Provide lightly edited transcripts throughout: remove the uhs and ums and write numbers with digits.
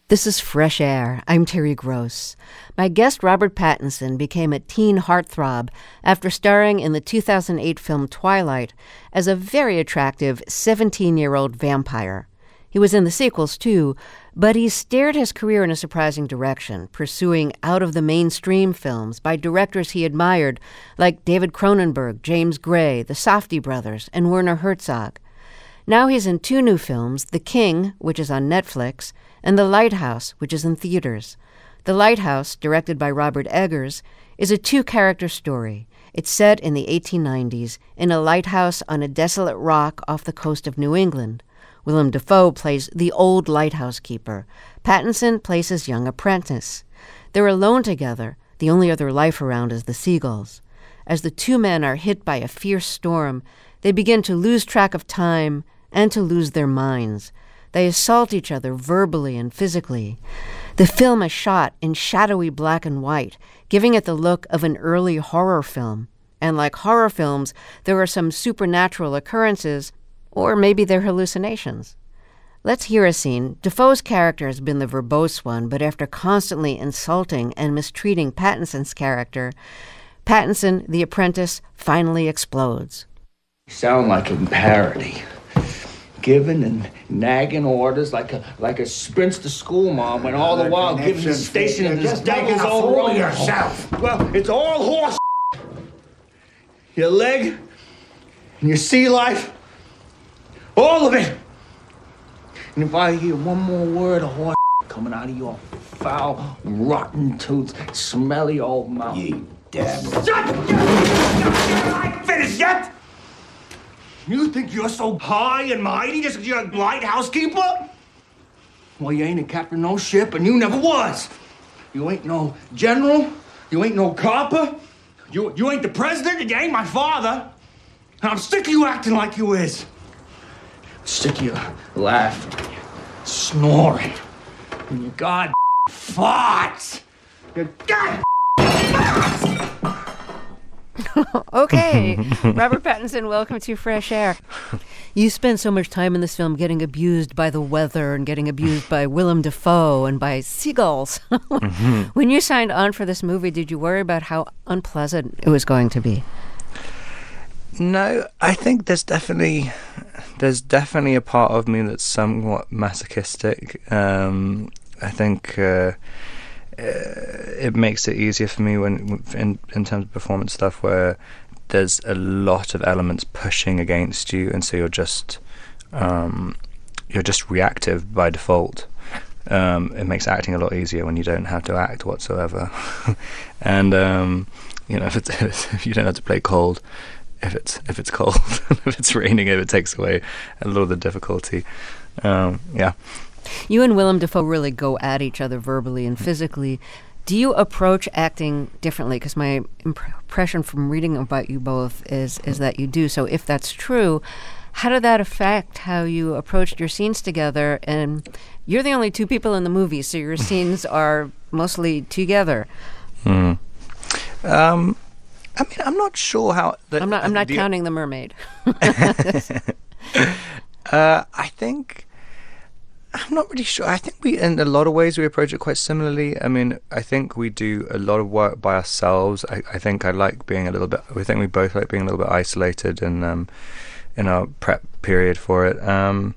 This is Fresh Air. I'm Terry Gross. My guest Robert Pattinson became a teen heartthrob after starring in the 2008 film Twilight as a very attractive 17-year-old vampire. He was in the sequels too, but he steered his career in a surprising direction, pursuing out-of-the-mainstream films by directors he admired like David Cronenberg, James Gray, the Safdie brothers, and Werner Herzog. Now he's in two new films, The King, which is on Netflix, and The Lighthouse, which is in theaters. The Lighthouse, directed by Robert Eggers, is a two-character story. It's set in the 1890s in a lighthouse on a desolate rock off the coast of New England. Willem Dafoe plays the old lighthouse keeper. Pattinson plays his young apprentice. They're alone together. The only other life around is the seagulls. As the two men are hit by a fierce storm, they begin to lose track of time and to lose their minds. They assault each other verbally and physically. The film is shot in shadowy black and white, giving it the look of an early horror film. And like horror films, there are some supernatural occurrences, or maybe they're hallucinations. Let's hear a scene. Dafoe's character has been the verbose one, but after constantly insulting and mistreating Pattinson's character, Pattinson, the apprentice, finally explodes. You sound like a parody. Giving and nagging orders like a sprints school mom, when all the while giving the station in this devil's own road yourself. Well, it's all horse. Your leg and your sea life, all of it. And if I hear one more word of horse coming out of your foul, rotten tooth, smelly old mouth. You damn. Shut up! I ain't finished yet! You think you're so high and mighty just because you're a lighthouse keeper? Well, you ain't a captain no ship, and you never was. You ain't no general. You ain't no copper. You ain't the president, and you ain't my father. And I'm sick of you acting like you is. Sick of you laughing, snoring, and you god farts. You god farts! Okay, Robert Pattinson, welcome to Fresh Air. You spend so much time in this film getting abused by the weather and getting abused by Willem Dafoe and by seagulls. When you signed on for this movie, did you worry about how unpleasant it was going to be? No, I think there's definitely a part of me that's somewhat masochistic. I think it makes it easier for me when in terms of performance stuff where there's a lot of elements pushing against you, and so you're just reactive by default. It makes acting a lot easier when you don't have to act whatsoever. And if you don't have to play cold, if it's cold, if it's raining, if it takes away a lot of the difficulty. Yeah. You and Willem Dafoe really go at each other verbally and physically. Do you approach acting differently? Because my impression from reading about you both is that you do. So if that's true, how did that affect how you approached your scenes together? And you're the only two people in the movie, so your scenes are mostly together. I mean, I'm not sure how... I'm not counting the mermaid. I think... I'm not really sure. I think in a lot of ways, we approach it quite similarly. I mean, I think we do a lot of work by ourselves. I think I like being a little bit... We think we both like being a little bit isolated in our prep period for it.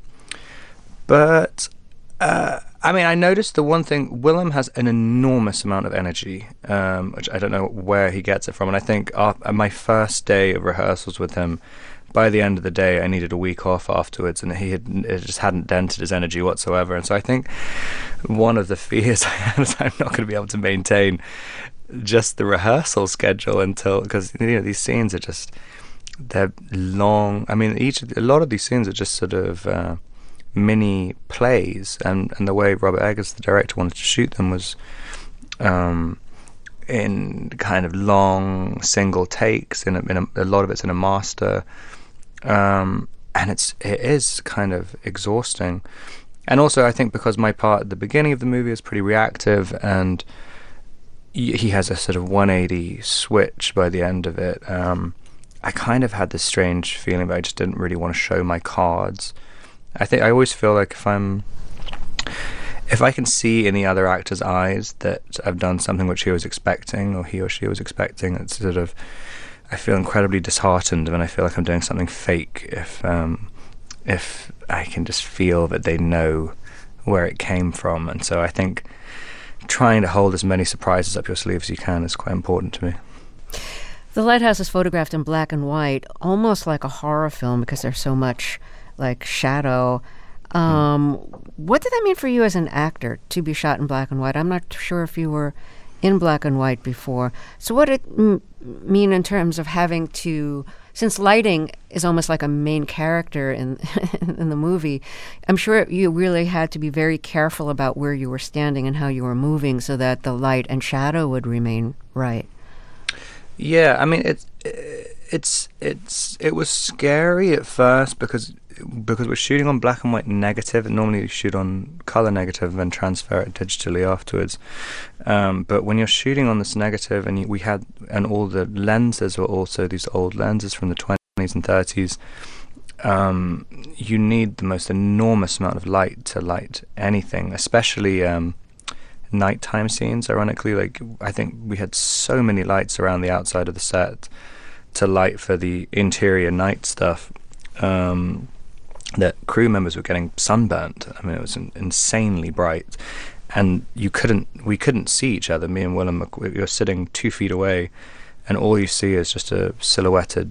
I mean, I noticed the one thing, Willem has an enormous amount of energy, which I don't know where he gets it from. And I think my first day of rehearsals with him, by the end of the day, I needed a week off afterwards, and it just hadn't dented his energy whatsoever. And so I think one of the fears I had is I'm not going to be able to maintain just the rehearsal schedule because these scenes are just, they're long. I mean, a lot of these scenes are just sort of mini plays, and the way Robert Eggers, the director, wanted to shoot them was in kind of long single takes. In a lot of it's in a master. And it is kind of exhausting. And also I think because my part at the beginning of the movie is pretty reactive, and he has a sort of 180 switch by the end of it, I kind of had this strange feeling that I just didn't really want to show my cards. I think I always feel like if I can see in the other actor's eyes that I've done something which he was expecting, or he or she was expecting, it's sort of, I feel incredibly disheartened when I feel like I'm doing something fake. If I can just feel that they know where it came from, and so I think trying to hold as many surprises up your sleeve as you can is quite important to me. The Lighthouse is photographed in black and white, almost like a horror film because there's so much like shadow. What did that mean for you as an actor to be shot in black and white? I'm not sure if you were in black and white before. So what did it mean in terms of having to, since lighting is almost like a main character in in the movie, I'm sure you really had to be very careful about where you were standing and how you were moving so that the light and shadow would remain right. Yeah, I mean it was scary at first because we're shooting on black and white negative, and normally you shoot on color negative and then transfer it digitally afterwards. But when you're shooting on this negative, and all the lenses were also these old lenses from the 20s and 30s, you need the most enormous amount of light to light anything, especially nighttime scenes. Ironically, like I think we had so many lights around the outside of the set to light for the interior night stuff. That crew members were getting sunburnt. I mean, it was insanely bright, and we couldn't see each other. Me and Willem, we were sitting 2 feet away, and all you see is just a silhouetted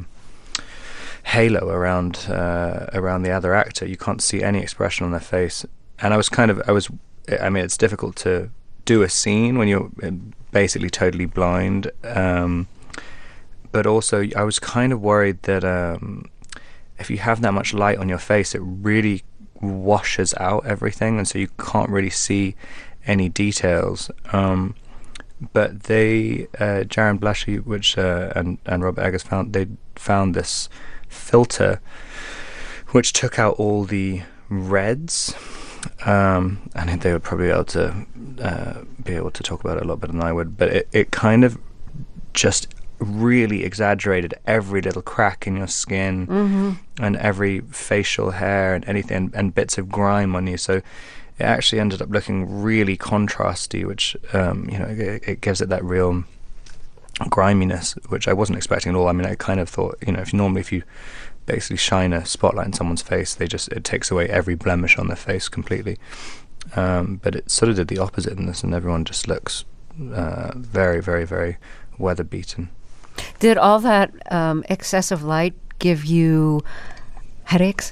halo around the other actor. You can't see any expression on their face, and I mean, it's difficult to do a scene when you're basically totally blind, but also I was kind of worried that if you have that much light on your face, it really washes out everything, and so you can't really see any details. But Jaron Blashy, and Robert Eggers found this filter which took out all the reds, and they would probably be able to talk about it a lot better than I would. But it kind of just really exaggerated every little crack in your skin, and every facial hair and anything, and bits of grime on you. So it actually ended up looking really contrasty, which it gives it that real griminess, which I wasn't expecting at all. I mean, I kind of thought, if you basically shine a spotlight in someone's face, it takes away every blemish on their face completely. But it sort of did the opposite in this, and everyone just looks very, very, very weather beaten. Did all that excessive light give you headaches?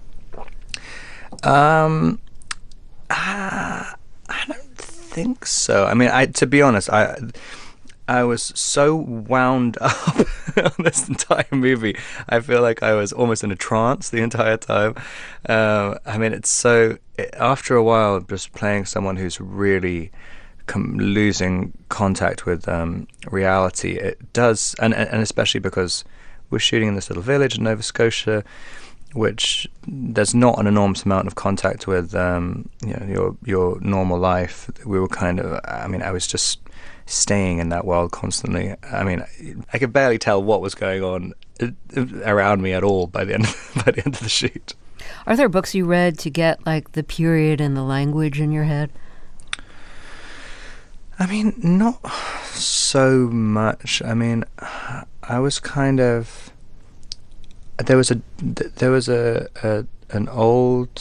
I don't think so. I mean, to be honest, I was so wound up on this entire movie. I feel like I was almost in a trance the entire time. I mean, after a while, just playing someone who's really losing contact with reality, it does, and especially because we're shooting in this little village in Nova Scotia, which there's not an enormous amount of contact with your normal life. We were I was just staying in that world constantly. I mean, I could barely tell what was going on around me at all by the end of the shoot. Are there books you read to get like the period and the language in your head? I mean, not so much. I mean, I was kind of, there was an old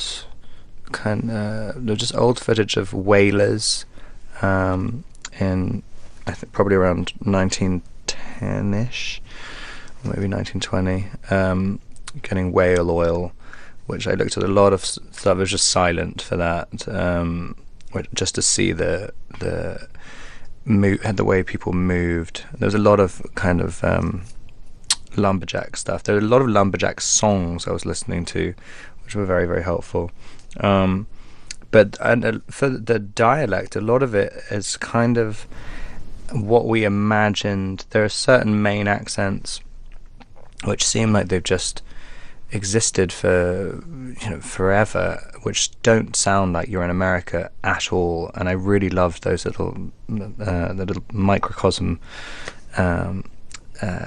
just old footage of whalers in, I think, probably around 1910-ish, maybe 1920, getting whale oil, which I looked at a lot of stuff. I was just silent for that, just to see the way people moved. There was a lot of kind of lumberjack stuff. There were a lot of lumberjack songs I was listening to, which were very, very helpful. But for the dialect, a lot of it is kind of what we imagined. There are certain main accents which seem like they've just existed for forever, which don't sound like you're in America at all. And I really loved those the little microcosm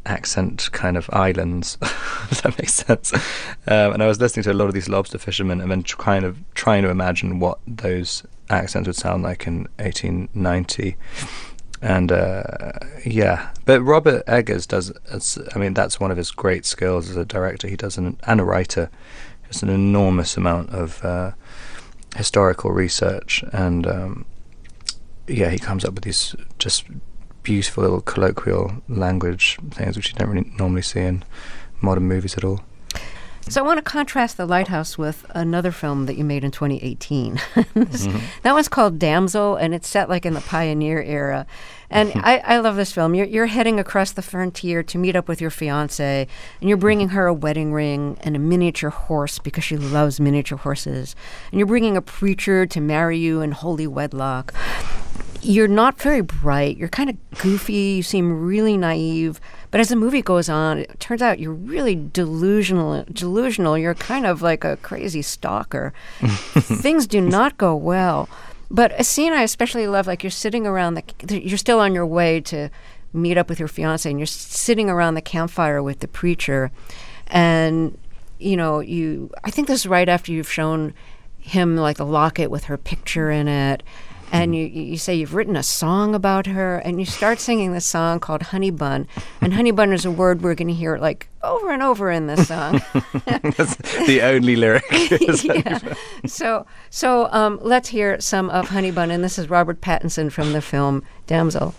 accent kind of islands. Does that make sense? And I was listening to a lot of these lobster fishermen and then kind of trying to imagine what those accents would sound like in 1890. And but Robert Eggers does, I mean, that's one of his great skills as a director. He does and a writer. Just an enormous amount of historical research, and he comes up with these just beautiful little colloquial language things which you don't really normally see in modern movies at all. So I want to contrast The Lighthouse with another film that you made in 2018. That one's called Damsel, and it's set like in the pioneer era. And I love this film. You're heading across the frontier to meet up with your fiancée, and you're bringing her a wedding ring and a miniature horse because she loves miniature horses. And you're bringing a preacher to marry you in holy wedlock. You're not very bright. You're kind of goofy. You seem really naive. But as the movie goes on, it turns out you're really delusional. You're kind of like a crazy stalker. Things do not go well. But a scene I especially love, like you're sitting around you're still on your way to meet up with your fiancé, and you're sitting around the campfire with the preacher. And, I think this is right after you've shown him like the locket with her picture in it. And you say you've written a song about her, and you start singing this song called Honey Bun. And honey bun is a word we're going to hear like over and over in this song. That's the only lyric. Yeah. So let's hear some of Honey Bun, and this is Robert Pattinson from the film Damsel.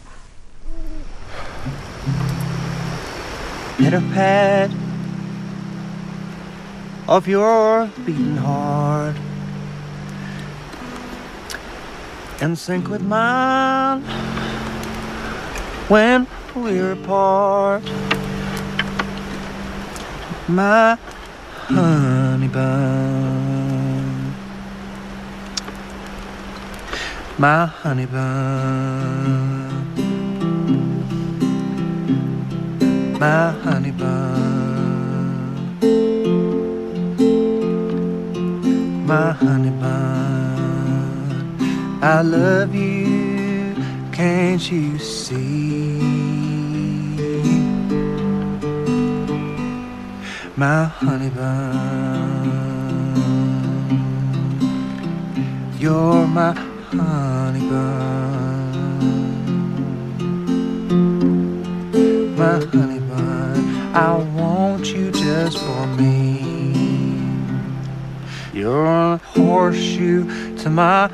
Pitter-pat of your beating heart and sync with mine when we're apart. My honey bun, my honey bun, my honey bun, my honey bun. I love you, can't you see? My honey bun, you're my honey bun, my honey bun. I want you just for me. You're a horseshoe to my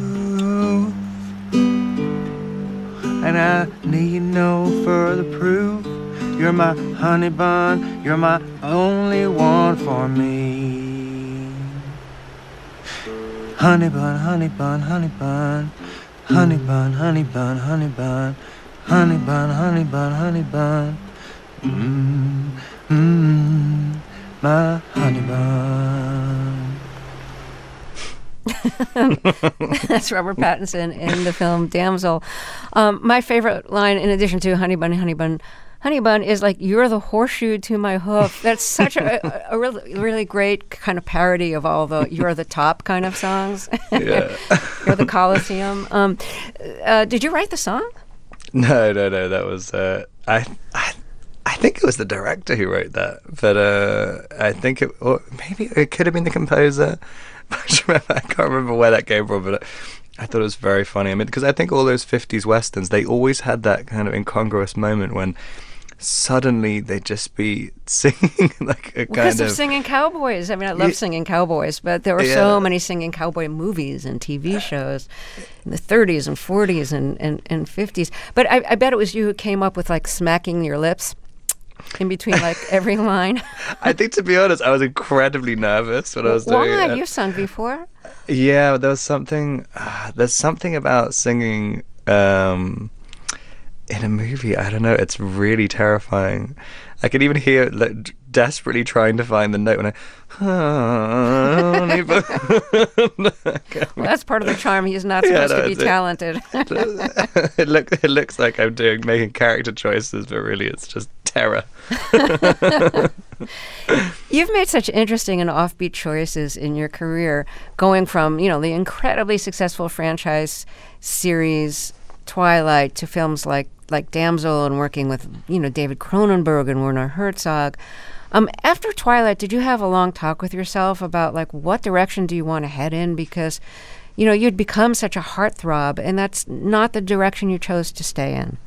and I need no further proof. You're my honey bun, you're my only one for me. Honey bun, honey bun, honey bun, honey bun, honey bun, honey bun, honey bun, honey bun, honey bun. My honey bun. That's Robert Pattinson in the film Damsel. My favorite line, in addition to honey bun, honey bun, honey bun, is like, you're the horseshoe to my hoof. That's such a really, really great kind of parody of all the you're the top kind of songs. Yeah. You're the Coliseum. Did you write the song? No. That was I think it was the director who wrote that, but I think maybe it could have been the composer. I can't remember where that came from, but I thought it was very funny. I mean, because I think all those 50s westerns, they always had that kind of incongruous moment when suddenly they'd just be singing like a because of singing cowboys. I mean, I love singing cowboys, but there were so many singing cowboy movies and TV shows in the 30s and 40s and 50s. But I bet it was you who came up with like smacking your lips in between like every line. I think, to be honest, I was incredibly nervous when I was doing it. Why? You've sung before? Yeah, there was something. There's something about singing in a movie. I don't know. It's really terrifying. I can even hear like, desperately trying to find the note when well, that's part of the charm. He's not supposed to be talented. It looks like I'm making character choices, but really it's just terror. You've made such interesting and offbeat choices in your career, going from, the incredibly successful franchise series Twilight to films like Damsel and working with, David Cronenberg and Werner Herzog. After Twilight, did you have a long talk with yourself about what direction do you want to head in? Because, you'd become such a heartthrob, and that's not the direction you chose to stay in.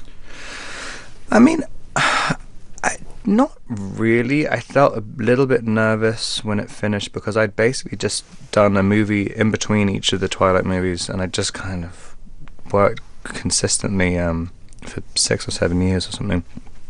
I mean, not really. I felt a little bit nervous when it finished because I'd basically just done a movie in between each of the Twilight movies, and I just kind of worked consistently for 6 or 7 years or something.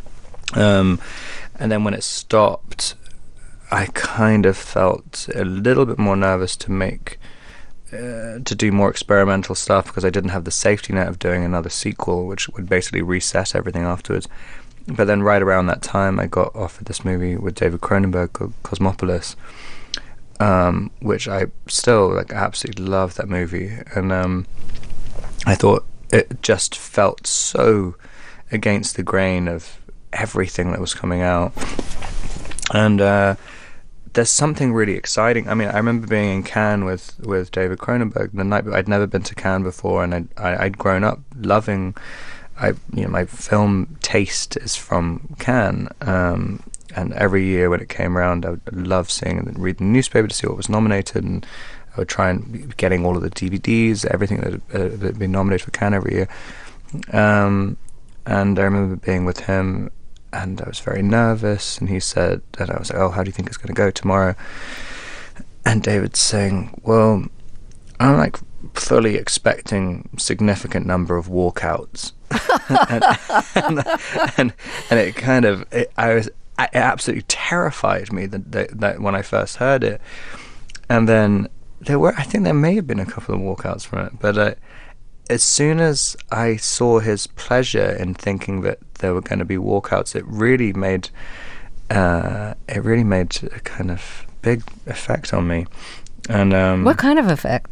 And then when it stopped, I kind of felt a little bit more nervous to do more experimental stuff because I didn't have the safety net of doing another sequel, which would basically reset everything afterwards. But then right around that time, I got offered this movie with David Cronenberg called Cosmopolis, which I still absolutely love that movie. And I thought it just felt so against the grain of everything that was coming out. And there's something really exciting. I mean, I remember being in Cannes with David Cronenberg the night. I'd never been to Cannes before, and I'd grown up loving. My film taste is from Cannes, and every year when it came around, I would love seeing and read the newspaper to see what was nominated, and I would try and be getting all of the DVDs, everything that had been nominated for Cannes every year. And I remember being with him, and I was very nervous, and he said, and I was like, "Oh, how do you think it's going to go tomorrow?" And David's saying, "Well, I'm fully expecting significant number of walkouts." and it kind of it absolutely terrified me that when I first heard it. And then I think there may have been a couple of walkouts from it, but as soon as I saw his pleasure in thinking that there were going to be walkouts, it really made a kind of big effect on me. And what kind of effect?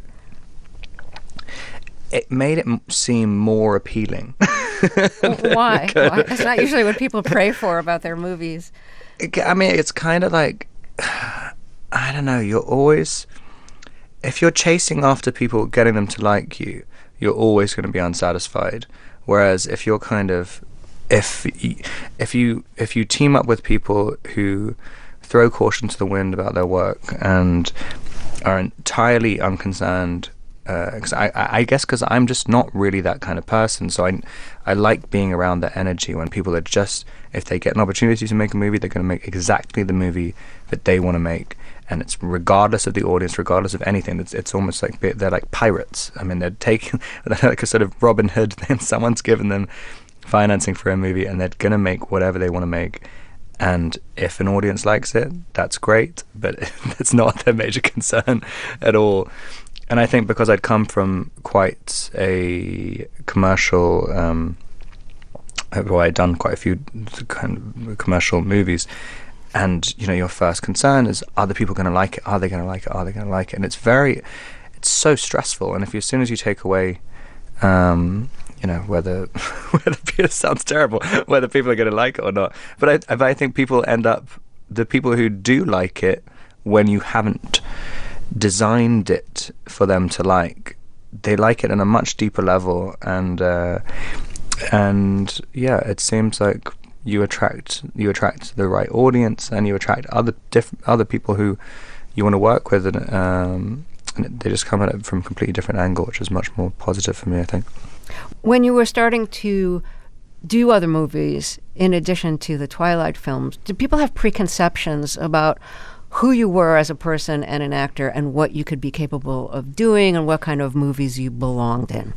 It made it seem more appealing. Why? That's not usually what people pray for about their movies. I mean, it's kind of like, I don't know, you're always, if you're chasing after people, getting them to like you, you're always going to be unsatisfied. Whereas if you're kind of, if you team up with people who throw caution to the wind about their work and are entirely unconcerned, because I guess because I'm just not really that kind of person, so I like being around that energy when people are just, if they get an opportunity to make a movie, they're going to make exactly the movie that they want to make, and it's regardless of the audience, regardless of anything. It's almost like they're like pirates. I mean, they're like a sort of Robin Hood thing. Someone's given them financing for a movie, and they're going to make whatever they want to make. And if an audience likes it, that's great, but it's not their major concern at all. And I think because I'd come from quite a commercial, I'd done quite a few kind of commercial movies, and your first concern is, are the people going to like it? Are they going to like it? Are they going to like it? And it's so stressful. And if as soon as you take away, whether it sounds terrible, whether people are going to like it or not. But I think people end up, the people who do like it, when you haven't designed it for them to like, they like it on a much deeper level, and yeah, it seems like you attract the right audience, and you attract other people who you want to work with, and they just come at it from a completely different angle, which is much more positive for me, I think. When you were starting to do other movies in addition to the Twilight films, did people have preconceptions about who you were as a person and an actor, and what you could be capable of doing, and what kind of movies you belonged in?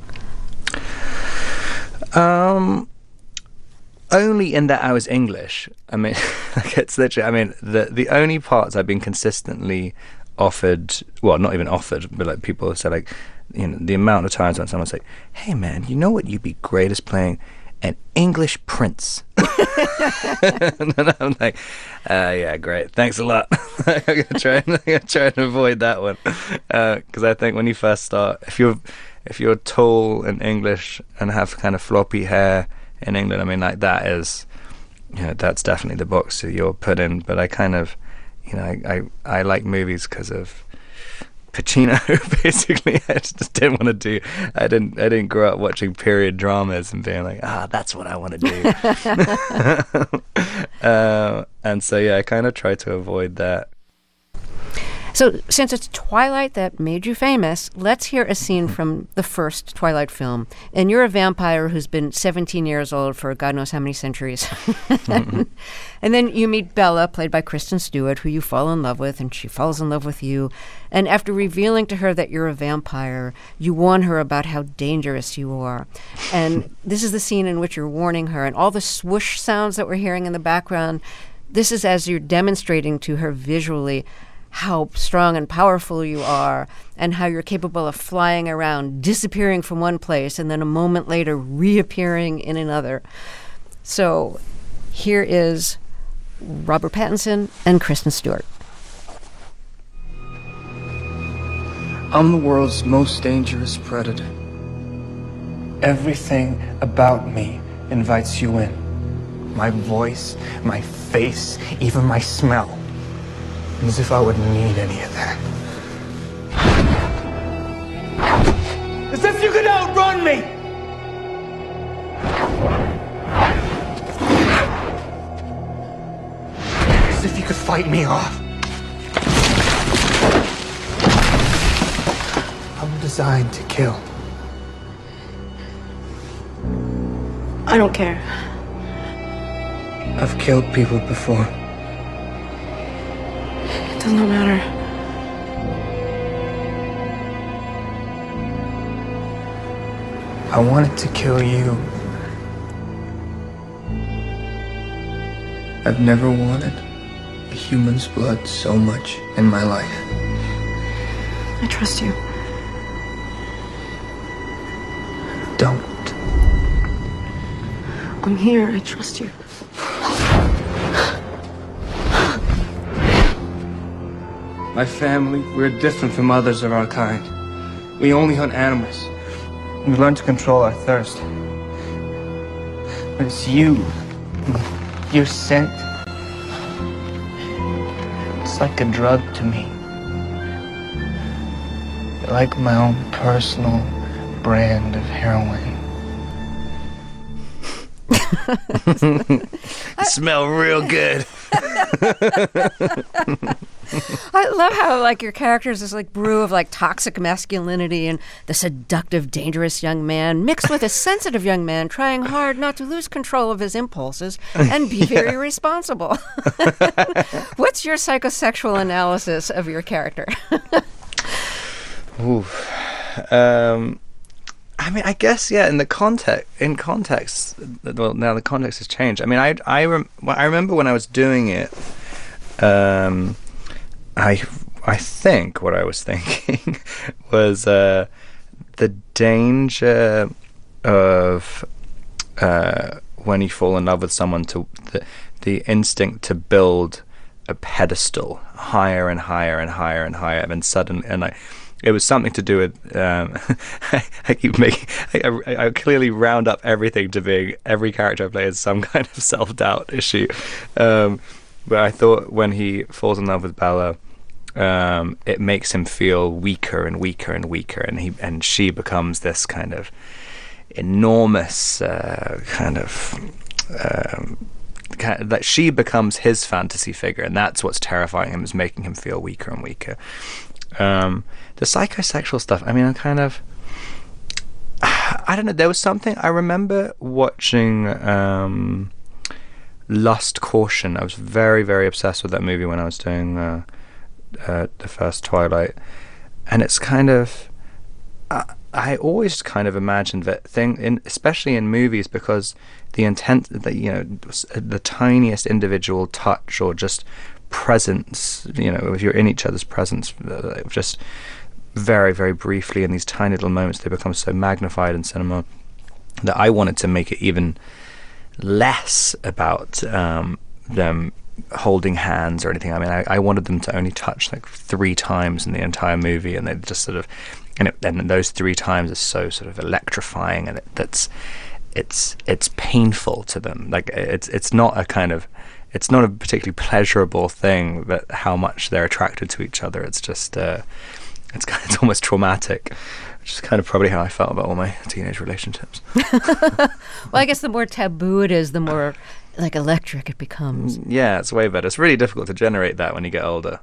Only in that I was English. I mean, it's literally, I mean, the only parts I've been consistently offered, well, not even offered, but like people have said, like, the amount of times when someone's like, "Hey man, you know what you'd be great as playing? An English prince." And then I'm like, yeah, great, thanks a lot. I'm gonna try and avoid that one, because I think when you first start, if you're tall and English and have kind of floppy hair in England, I mean, like, that is, that's definitely the box that you're put in. But I kind of, I like movies because of Pacino. Basically, I just didn't want to do. I didn't grow up watching period dramas and being like, that's what I want to do. And so yeah, I kind of try to avoid that. So, since it's Twilight that made you famous, let's hear a scene from the first Twilight film. And you're a vampire who's been 17 years old for God knows how many centuries. And then you meet Bella, played by Kristen Stewart, who you fall in love with, and she falls in love with you. And after revealing to her that you're a vampire, you warn her about how dangerous you are. And this is the scene in which you're warning her. And all the swoosh sounds that we're hearing in the background, this is as you're demonstrating to her visually how strong and powerful you are, and how you're capable of flying around, disappearing from one place, and then a moment later reappearing in another. So here is Robert Pattinson and Kristen Stewart. I'm the world's most dangerous predator. Everything about me invites you in. My voice, my face, even my smell. As if I wouldn't need any of that. As if you could outrun me! As if you could fight me off. I'm designed to kill. I don't care. I've killed people before. It does not matter. I wanted to kill you. I've never wanted a human's blood so much in my life. I trust you. Don't. I'm here. I trust you. My family, we're different from others of our kind. We only hunt animals. We learn to control our thirst. But it's you. Your scent. It's like a drug to me. You're like my own personal brand of heroin. Smell real good. I love how your character is this brew of toxic masculinity and the seductive, dangerous young man mixed with a sensitive young man trying hard not to lose control of his impulses and be very responsible. What's your psychosexual analysis of your character? Ooh. I mean, I guess, yeah, in context, well, now the context has changed. I mean, I remember when I was doing it, I think what I was thinking was the danger of when you fall in love with someone, the instinct to build a pedestal higher and higher and higher and higher, and suddenly, it was something to do with I clearly round up everything to being every character I play is some kind of self-doubt issue, but I thought when he falls in love with Bella, it makes him feel weaker and weaker and weaker, and she becomes this kind of enormous that she becomes his fantasy figure, and that's what's terrifying him, is making him feel weaker and weaker. The psychosexual stuff, I mean, I don't know, there was something, I remember watching Lust, Caution. I was very, very obsessed with that movie when I was doing the first Twilight, and it's kind of, I always kind of imagined that thing, especially in movies, because the intent that, the tiniest individual touch or just presence, if you're in each other's presence, just very, very briefly in these tiny little moments, they become so magnified in cinema that I wanted to make it even less about them holding hands or anything. I mean, I wanted them to only touch 3 times in the entire movie, and they just sort of, and those 3 times are so sort of electrifying, and it's painful to them. It's not a particularly pleasurable thing, that how much they're attracted to each other. It's just it's almost traumatic, which is kind of probably how I felt about all my teenage relationships. Well, I guess the more taboo it is, the more like electric it becomes. Yeah, it's way better. It's really difficult to generate that when you get older.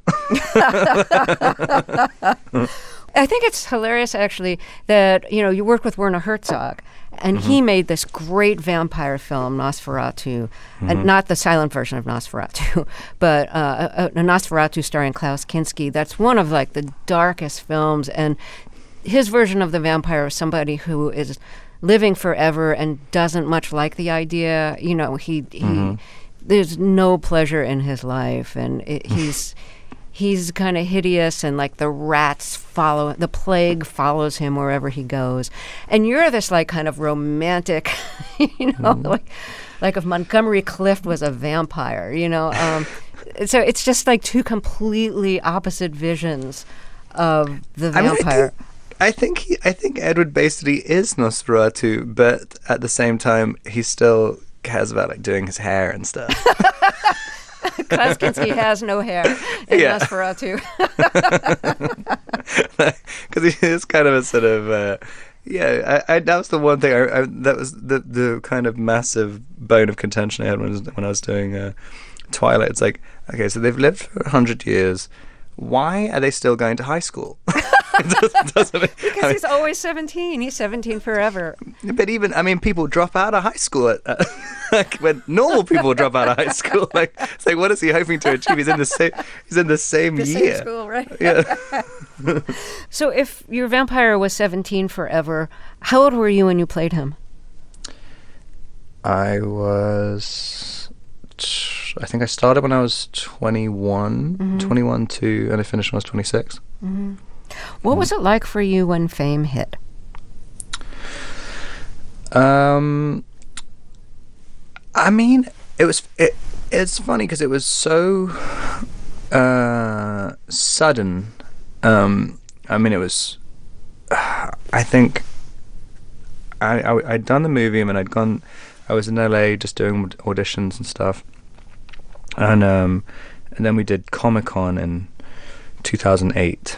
I think it's hilarious, actually, that, you know, you worked with Werner Herzog, and he made this great vampire film, Nosferatu, not the silent version of Nosferatu, but a Nosferatu starring Klaus Kinski. That's one of, like, the darkest films, and his version of the vampire is somebody who is living forever and doesn't much like the idea. You know, he there's no pleasure in his life, and he's kind of hideous, and like the plague follows him wherever he goes. And you're this like kind of romantic, you know, like if Montgomery Clift was a vampire, you know. So it's just like two completely opposite visions of the vampire. I think Edward basically is Nosferatu, but at the same time, he still cares about like doing his hair and stuff. Klaus Kinski has no hair in Nosferatu. Because he is kind of a sort of, that was the one thing, that was the kind of massive bone of contention I had when I was doing Twilight. It's like, okay, so they've lived for 100 years. Why are they still going to high school? Because he's always 17. He's 17 forever. But even, I mean, people drop out of high school like when normal people drop out of high school. Like, it's like, what is he hoping to achieve? He's in the same year. Same school, right? Yeah. So if your vampire was 17 forever, how old were you when you played him? I think I started when I was 21, and I finished when I was 26. What was it like for you when fame hit? I mean, it's funny because it was so sudden. I mean, it was. I think I'd done the movie, and I was in LA just doing auditions and stuff, and then we did Comic-Con in 2008,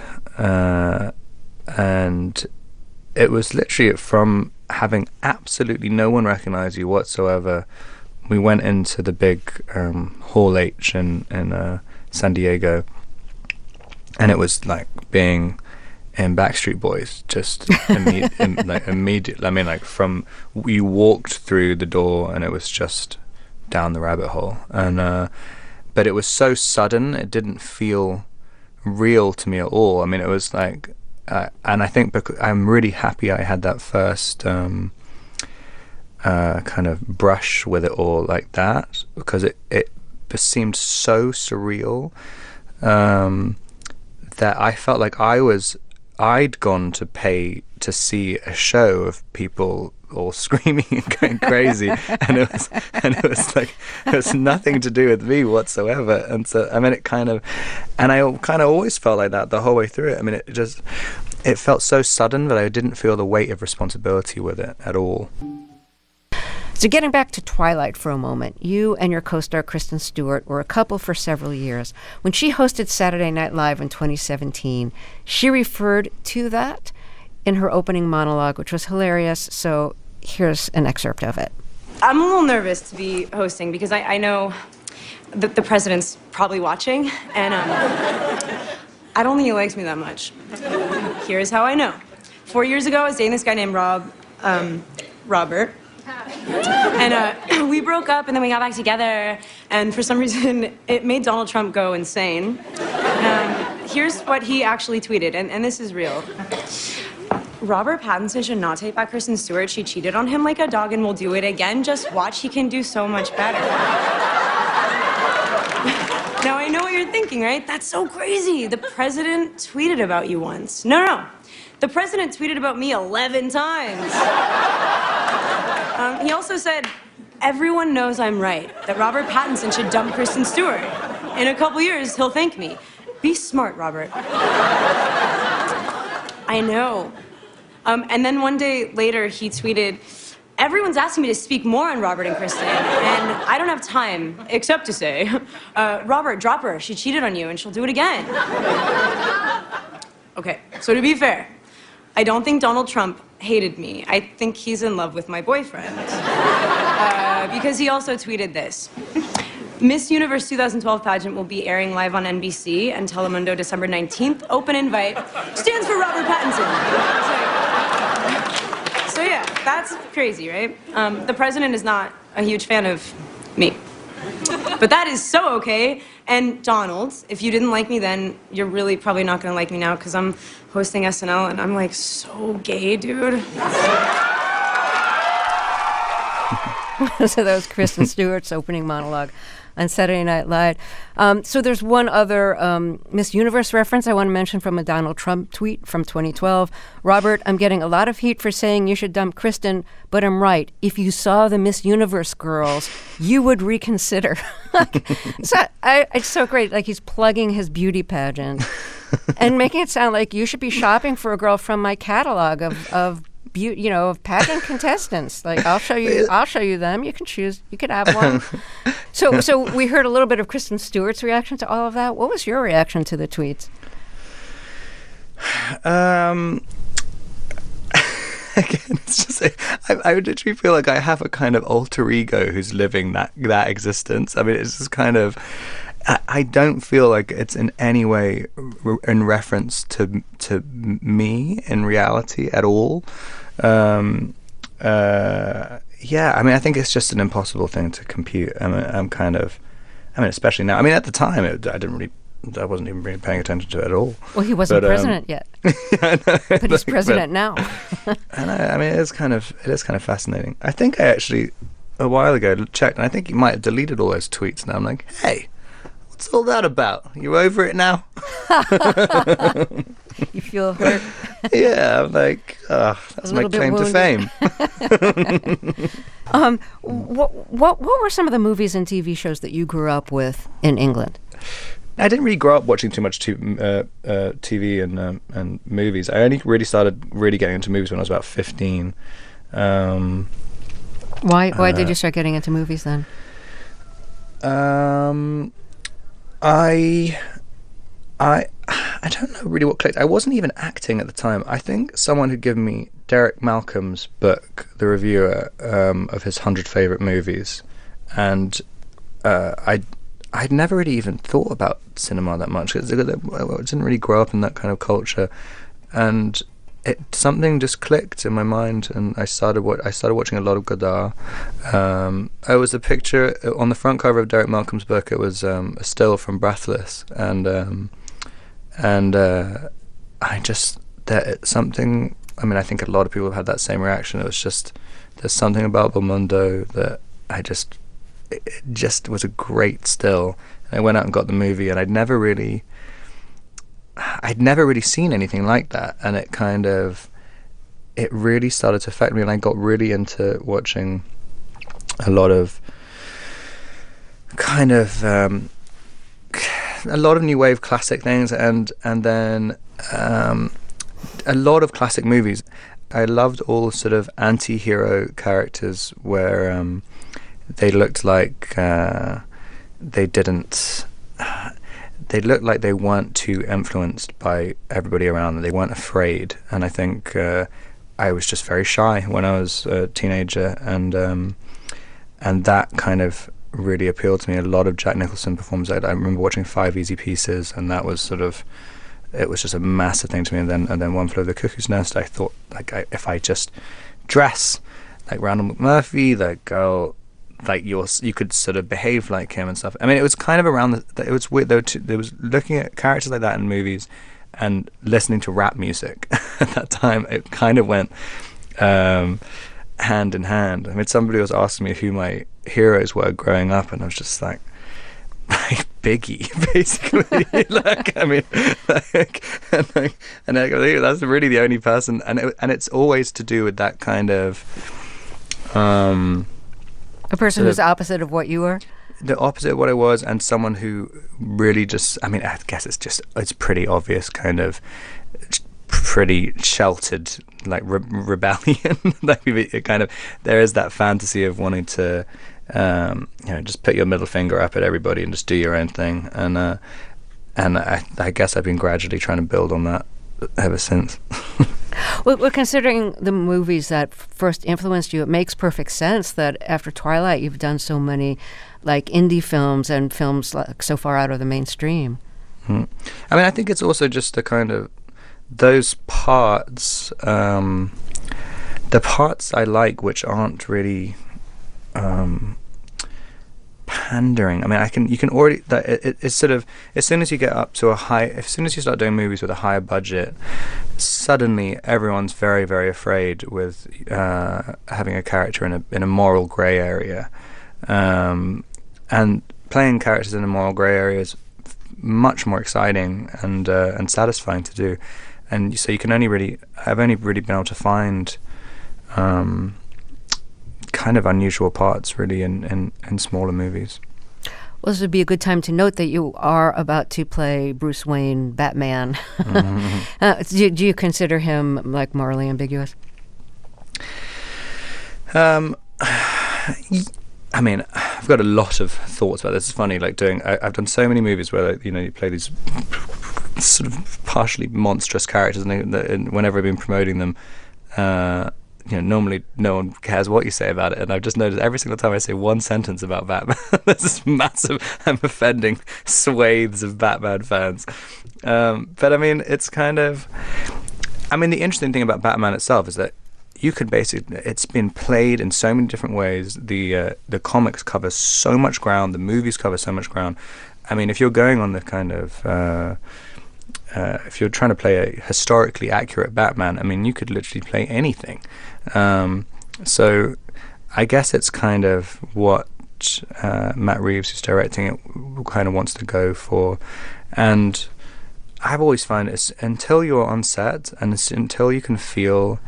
and it was literally from having absolutely no one recognize you whatsoever. We went into the big Hall H in San Diego, and it was like being in Backstreet Boys, just immediately. I mean, like we walked through the door and it was just down the rabbit hole, and but it was so sudden, it didn't feel real to me at all. I mean, it was like, and I think because I'm really happy I had that first kind of brush with it all like that, because it seemed so surreal that I felt like I'd gone to pay to see a show of people all screaming and going crazy, and it was like, it was nothing to do with me whatsoever. And so, I mean, I kind of always felt like that the whole way through it. I mean, it felt so sudden that I didn't feel the weight of responsibility with it at all. So getting back to Twilight for a moment, you and your co-star Kristen Stewart were a couple for several years. When she hosted Saturday Night Live in 2017, she referred to that in her opening monologue, which was hilarious. So here's an excerpt of it. I'm a little nervous to be hosting because I know that the president's probably watching, and I don't think he likes me that much. Here's how I know. 4 years ago, I was dating this guy named Robert. And we broke up, and then we got back together, and for some reason, it made Donald Trump go insane. Here's what he actually tweeted, and this is real. Robert Pattinson should not take back Kristen Stewart. She cheated on him like a dog and will do it again. Just watch, he can do so much better. Now, I know what you're thinking, right? That's so crazy. The president tweeted about you once. No. The president tweeted about me 11 times. He also said, everyone knows I'm right, that Robert Pattinson should dump Kristen Stewart. In a couple years, he'll thank me. Be smart, Robert. I know. And then one day later, he tweeted, everyone's asking me to speak more on Robert and Kristen, and I don't have time, except to say, Robert, drop her. She cheated on you, and she'll do it again. Okay, so to be fair, I don't think Donald Trump hated me. I think he's in love with my boyfriend. Because he also tweeted this. Miss Universe 2012 pageant will be airing live on NBC and Telemundo December 19th. Open invite. Stands for Robert Pattinson. So yeah, that's crazy, right? The president is not a huge fan of me. But that is so okay. And Donald, if you didn't like me then, you're really probably not gonna like me now because I'm hosting SNL and I'm like so gay, dude. So that was Kristen Stewart's opening monologue on Saturday Night Live. So there's one other Miss Universe reference I want to mention from a Donald Trump tweet from 2012. Robert, I'm getting a lot of heat for saying you should dump Kristen, but I'm right. If you saw the Miss Universe girls, you would reconsider. It's so great. Like he's plugging his beauty pageant and making it sound like you should be shopping for a girl from my catalog of pageant contestants. Like I'll show you them. You can choose. You could have one. So we heard a little bit of Kristen Stewart's reaction to all of that. What was your reaction to the tweets? Again, it's just I literally feel like I have a kind of alter ego who's living that existence. I mean, it's just kind of. I don't feel like it's in any way in reference to me in reality at all. Yeah, I mean, I think it's just an impossible thing to compute. Especially now. I mean, at the time, I wasn't even really paying attention to it at all. Well, he wasn't president yet. Yeah, I know, but he's president now. And I mean, it is kind of fascinating. I think I actually a while ago checked, and I think he might have deleted all those tweets. Now I'm like, hey. What's all that about? You over it now? You feel hurt? Yeah, I'm like, that's my claim to fame. What were some of the movies and TV shows that you grew up with in England? I didn't really grow up watching too much TV and movies. I only really started getting into movies when I was about 15. Why did you start getting into movies then? I don't know really what clicked. I wasn't even acting at the time. I think someone had given me Derek Malcolm's book, The Reviewer, of his 100 Favorite Movies, and I'd never really even thought about cinema that much. I didn't really grow up in that kind of culture, and something just clicked in my mind, and I started watching a lot of Godard. It was a picture on the front cover of Derek Malcolm's book. It was a still from Breathless, and I just something. I mean, I think a lot of people have had that same reaction. It was just there's something about Belmondo that it just was a great still. And I went out and got the movie, and I'd never really seen anything like that, and it really started to affect me, and I got really into watching a lot of new wave classic things, and then a lot of classic movies. I loved all sort of anti-hero characters where they looked like they looked like they weren't too influenced by everybody around them. They weren't afraid. And I think I was just very shy when I was a teenager, and that kind of really appealed to me. A lot of Jack Nicholson performances. I remember watching 5 Easy Pieces, and that was it was just a massive thing to me. And then One Flew Over the Cuckoo's Nest. I thought, if I just dress like Randall McMurphy, the girl. Like you could sort of behave like him and stuff. I mean, it was kind of around it was weird. There was looking at characters like that in movies and listening to rap music at that time. It kind of went hand in hand. I mean, somebody was asking me who my heroes were growing up, and I was just like Biggie, basically. And I think that's really the only person, and it's always to do with that kind of. A person who's opposite of what you were? The opposite of what I was, and someone who really just, I mean, I guess it's pretty obvious, kind of pretty sheltered, like rebellion. Like it kind of, there is that fantasy of wanting to, just put your middle finger up at everybody and just do your own thing. And I guess I've been gradually trying to build on that ever since. Well, considering the movies that first influenced you, it makes perfect sense that after Twilight you've done so many like indie films and films like so far out of the mainstream. I mean, I think it's also just the kind of those parts, the parts I like which aren't really pandering. I mean, you can already it's sort of, as soon as you get up to as soon as you start doing movies with a higher budget, suddenly everyone's very, very afraid with having a character in a moral grey area, and playing characters in a moral grey area is much more exciting and satisfying to do. And so I've only really been able to find kind of unusual parts really in smaller movies. Well, this would be a good time to note that you are about to play Bruce Wayne, Batman. Mm-hmm. Do you consider him like morally ambiguous? I mean, I've got a lot of thoughts about this. It's funny, like I've done so many movies where, like, you play these sort of partially monstrous characters, and whenever I've been promoting them, normally no one cares what you say about it, and I've just noticed every single time I say one sentence about Batman, there's this massive, I'm offending swathes of Batman fans. But I mean, it's kind of, the interesting thing about Batman itself is that you could basically, it's been played in so many different ways. The comics cover so much ground, the movies cover so much ground. I mean, if you're going on the kind of if you're trying to play a historically accurate Batman, I mean, you could literally play anything. So I guess it's kind of what Matt Reeves, who's directing it, kind of wants to go for. And I've always found it's until you're on set and until you can feel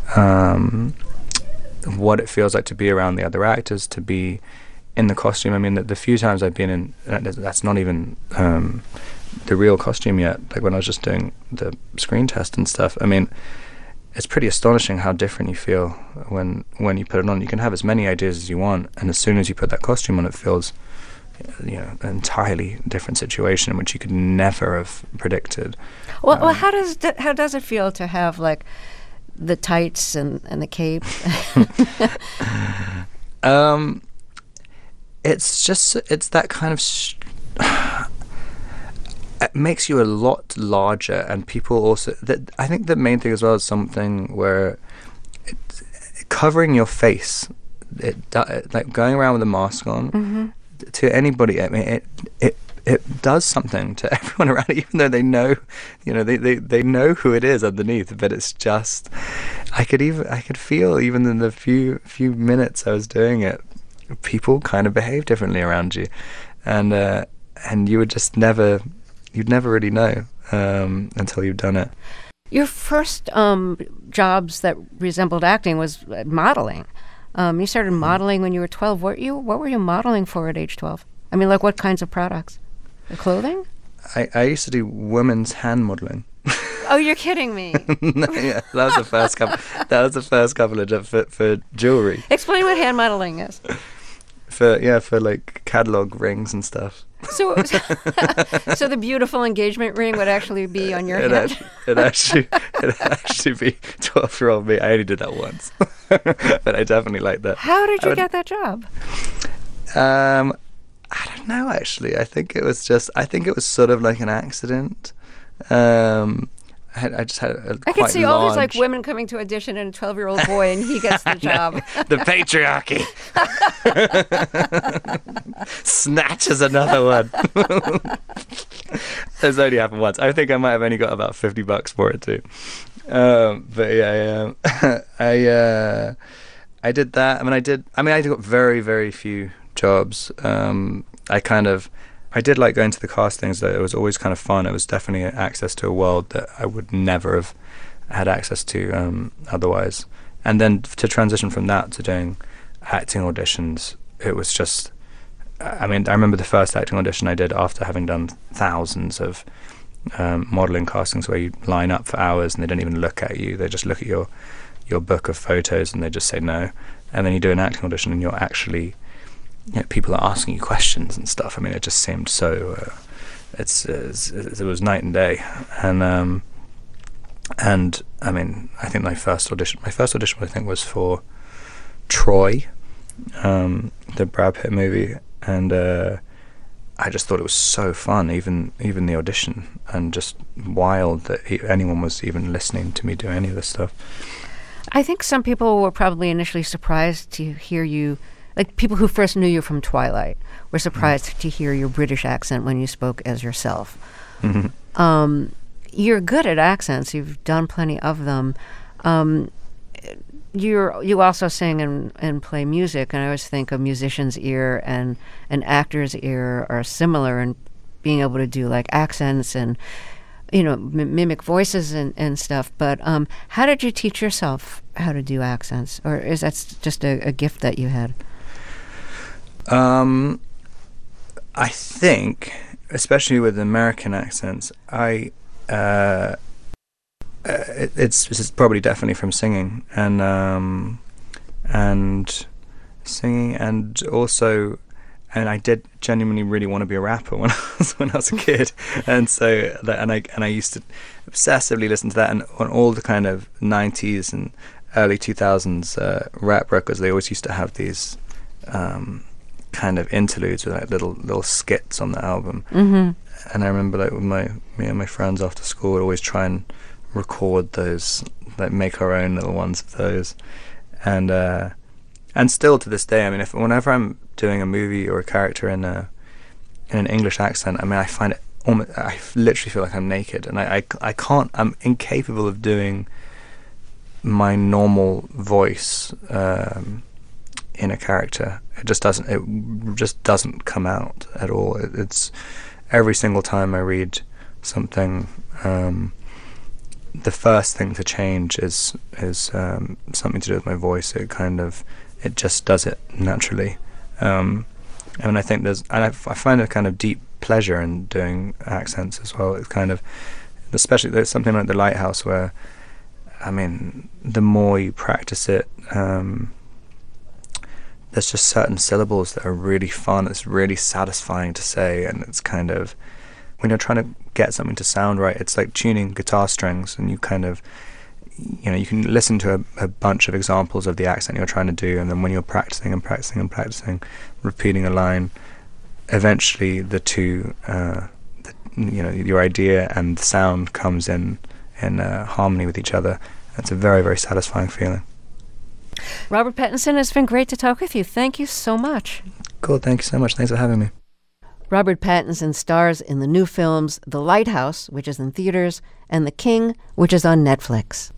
what it feels like to be around the other actors, to be in the costume. I mean, the few times I've been in, that's not even the real costume yet, like when I was just doing the screen test and stuff. I mean, it's pretty astonishing how different you feel when you put it on. You can have as many ideas as you want, and as soon as you put that costume on, it feels, an entirely different situation in which you could never have predicted. Well, how does it feel to have like the tights and the cape? It's that kind of it makes you a lot larger, and people also, I think the main thing as well is something where covering your face, like going around with a mask on, mm-hmm. to anybody, I mean, it does something to everyone around it, even though they know, they know who it is underneath. But it's just, I could feel even in the few minutes I was doing it, people kind of behave differently around you, and you would just you'd never really know until you've done it. Your first jobs that resembled acting was modeling. You started modeling when you were 12. What were you modeling for at age 12? I mean, like what kinds of products? The clothing? I used to do women's hand modeling. Oh, you're kidding me! No, yeah, that was the first couple. That was the first couple of jobs for jewelry. Explain what hand modeling is. For like catalog rings and stuff. So the beautiful engagement ring would actually be on your head? It'd actually be 12-year-old me. I only did that once. But I definitely liked that. How did you get that job? I don't know, actually. I think it was sort of like an accident. I just had a I could see all these like women coming to audition and a 12-year-old boy, and he gets the job. The patriarchy. Snatch is another one. That's only happened once. I think I might have only got about $50 for it too. But yeah, I did that. I got very, very few jobs. I did like going to the castings. It was always kind of fun. It was definitely access to a world that I would never have had access to otherwise. And then to transition from that to doing acting auditions, it was just, I remember the first acting audition I did after having done thousands of modelling castings where you line up for hours and they don't even look at you. They just look at your book of photos and they just say no. And then you do an acting audition and you're actually... people are asking you questions and stuff. I mean, it just seemed so. It was night and day, and And I mean, I think my first audition I think was for Troy, the Brad Pitt movie, and I just thought it was so fun, even the audition, and just wild that anyone was even listening to me do any of this stuff. I think some people were probably initially surprised to hear you, like people who first knew you from Twilight, were surprised to hear your British accent when you spoke as yourself. Mm-hmm. You're good at accents. You've done plenty of them. You also sing and play music, and I always think a musician's ear and an actor's ear are similar in being able to do like accents and mimic voices and stuff. But how did you teach yourself how to do accents, or is that just a gift that you had? I think, especially with American accents, it's probably definitely from singing and singing, and also, and I did genuinely really want to be a rapper when I was a kid, and so I used to obsessively listen to that, and on all the kind of 90s and early 2000s rap records, they always used to have these kind of interludes with like little skits on the album. Mm-hmm. And I remember like with me and my friends after school would always try and record those, like make our own little ones of those, and still to this day, I mean, whenever I'm doing a movie or a character in an English accent, I mean, I find it I literally feel like I'm naked, and I can't, I'm incapable of doing my normal voice in a character. It just doesn't come out at all. It's every single time I read something, the first thing to change is something to do with my voice. It just does it naturally. And I think I find a kind of deep pleasure in doing accents as well. It's kind of, especially there's something like The Lighthouse where, I mean, the more you practice it, there's just certain syllables that are really fun. It's really satisfying to say, and it's kind of, when you're trying to get something to sound right, it's like tuning guitar strings, and you kind of, you can listen to a bunch of examples of the accent you're trying to do, and then when you're practicing and practicing and practicing, repeating a line, eventually the two, your idea and the sound comes in harmony with each other. It's a very, very satisfying feeling. Robert Pattinson, it's been great to talk with you. Thank you so much. Cool, thank you so much. Thanks for having me. Robert Pattinson stars in the new films The Lighthouse, which is in theaters, and The King, which is on Netflix.